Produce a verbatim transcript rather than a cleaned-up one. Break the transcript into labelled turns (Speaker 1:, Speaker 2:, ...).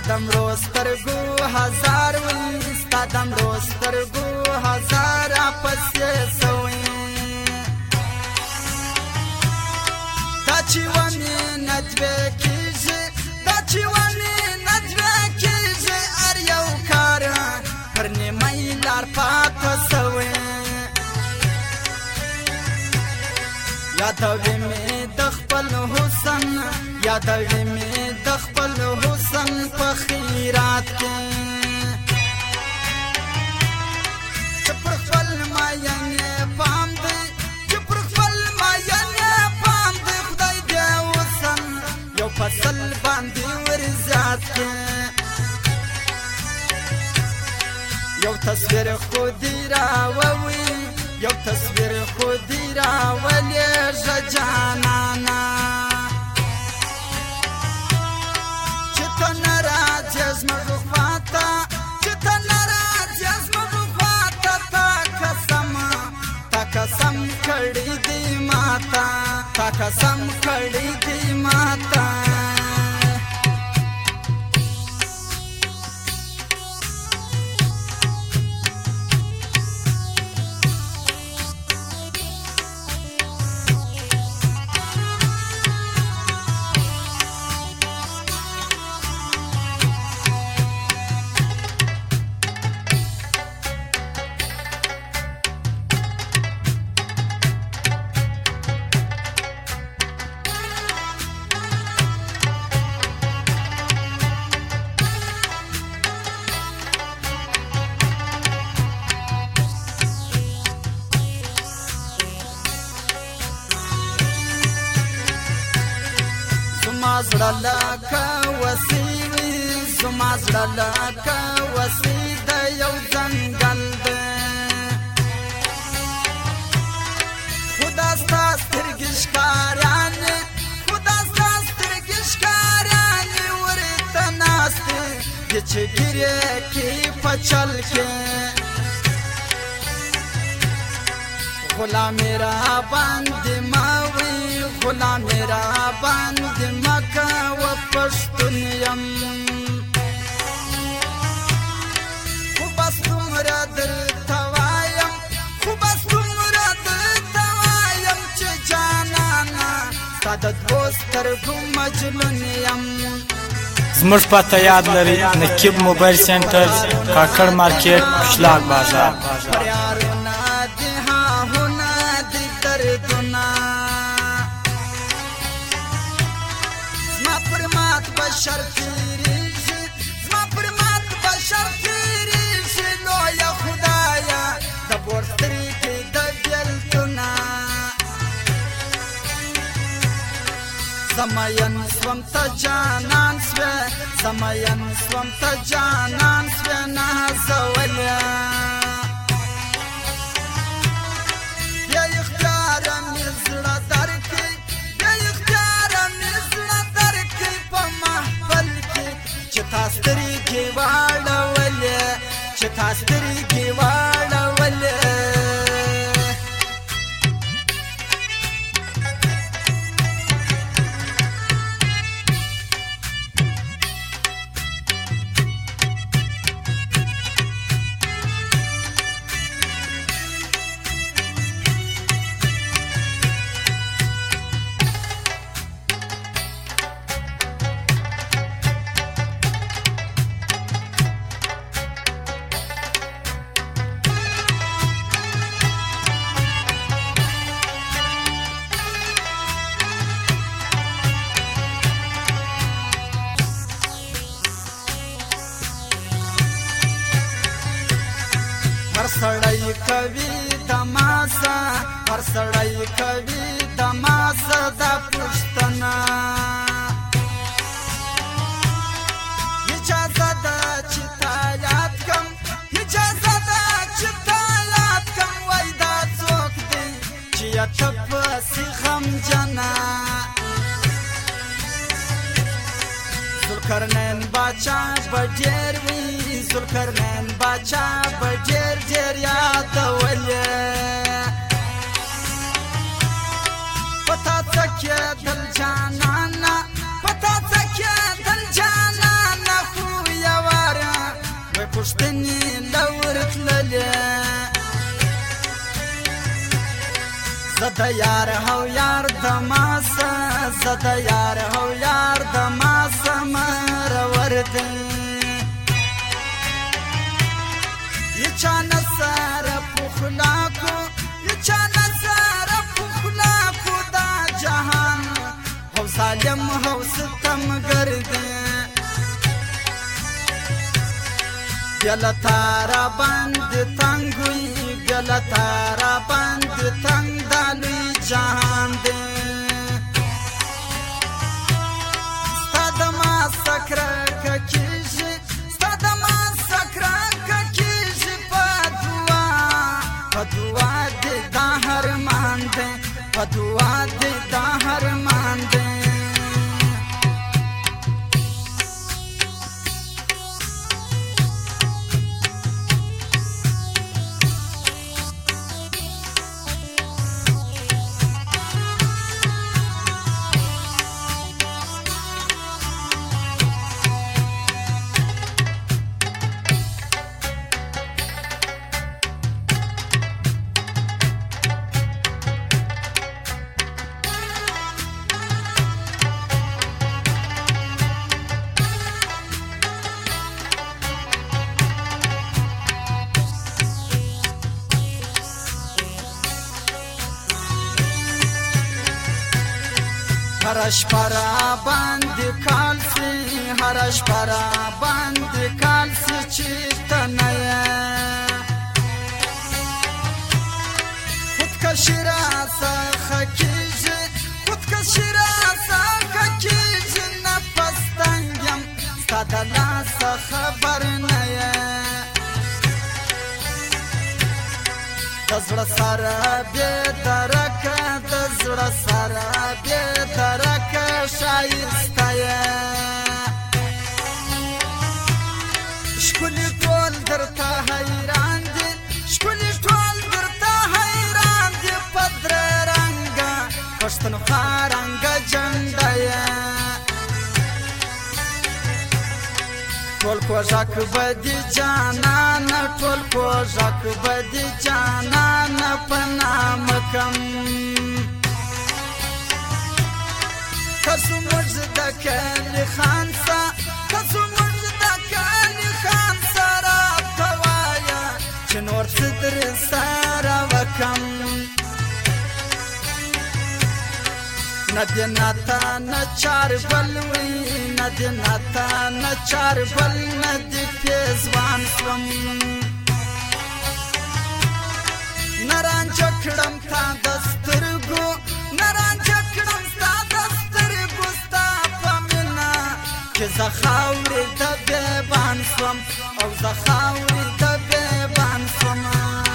Speaker 1: دمرو سترګو هزار وي ستا دمرو سترګو هزار پسې سوي دا چې ومینه دوې کېږي دا چې ومینه دوې کېږي هر یو کار پر نیمۍ لار پاته سوی یادوي مې د خپل حسن یادوي مې د خپل حسن په خیرات کې چې پر خپل ماینې پام دی چې پر خپل ماینې پام دی خدای دې حسن یو فصل باندې ورزیات کې یو تصویر خودی راووي یو تصویر خودی راولیږه جانانا چې ته نه راځې زموږ خواته چې ته نه راځې زموږ خواته تا قسم تا قسم کړی دی ماته تا قسم کړی دی ماته زما زړه لکه وسي وي زما زړه لکه وسي د یو ځنګل دی خو دا ستا سترګې ښکاریانې خو دا ستا سترګې ښکاریانې ورته ناستې د چې ګیرې کې په چل کې غلامې را باندې ما وي غلامې را باندې ما کوه پښتون یم خو بس دومره درته وایم خو بس دومره درته وایم چې جانانه ستا د دوو سترګو مجنون یم
Speaker 2: زموږ پته یاد لري نقیب موبایل سینټر کاکړ مارکیټ پشلاک بازار
Speaker 1: بشر تیریږي زما پر مات بشر تیریږي لویه خدایه د بور سترګې د بېلتونه زمین سوم ته جانان سوې زمین سوم ته جانان سوې نازولې بیا اختیاره مې زړه درکړي بیا اختیاره مې زړه درکړي په محفل کې چې تا سترګې واړولې چې تا سترګې واړولې هر سړی کوي تماسه هر سړی کوي تماسه دا پوښتنه اجازه ده چې تا یاد کم اجازه ده چې تا یاد کم وای دا څوک دی چې یا ته پسې غمجنه ذوالقرنین باچا به ډېر وي ذوالقرنین باچا به ډېر ډېر یادولې په تا څه کېدل جانانه په تا څه کېدل جانانه خو زد یار هو یار د ماسه زد یار هو یار د ماسه مرور دی یچا نصر پخلاکو یچا نصر پخلاکو دا جهان هو ظالم هو ستم گردی بیل تارا بند تنگوی بیل تارا بند تنگ دالوی جهان دی ستا دما سکره ککیجی ستا دما سکره ککیجی پا دعا پا دعا دی دا هرمان دی پا دعا دی دا هرمان دی هرش پرا بند کالسی هرش پرا بند کالسی چیتنه خودکشی را سخکیجی خودکشی را سخکیجی نفس تنگم ستادلا سخبر نه دزړه سره بې درکه دزړه سره بې درکه ښایسته یې ښکلي ټول درته حیران دي ښکلي ټول درته حیران دي په درې رنګه پښتونخوا رنګه جنډه یې ټول کوژک بدي جانان ټول کوژک بدي جانان په نام کم کسو موږ د کلی خان سه کسو موږ د کلی خان سره ته وایه چې نور څه درې سره وکم نه دې ناته نه چار بل وي نه دې ناته نه چار بل نه دې پېزوان شوم نه رانجه کړم تا د سترګو نه رانجه کړم ستا د سترګو ستا په مینه چې زه خاورې د بېبان شوم او زه خاورې د بېبان شوم